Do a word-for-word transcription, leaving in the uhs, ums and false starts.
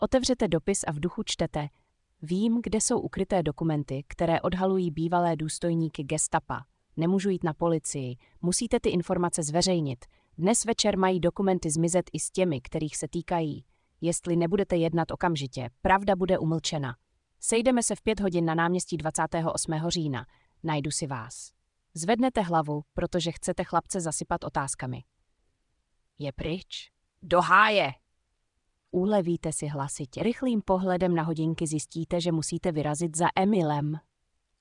Otevřete dopis a v duchu čtete: Vím, kde jsou ukryté dokumenty, které odhalují bývalé důstojníky gestapa. Nemůžu jít na policii, musíte ty informace zveřejnit. Dnes večer mají dokumenty zmizet i s těmi, kterých se týkají. Jestli nebudete jednat okamžitě, pravda bude umlčena. Sejdeme se v pět hodin na náměstí dvacátého osmého října. Najdu si vás. Zvednete hlavu, protože chcete chlapce zasypat otázkami. Je pryč? Do háje! Ulevíte si hlasitě. Rychlým pohledem na hodinky zjistíte, že musíte vyrazit za Emilem.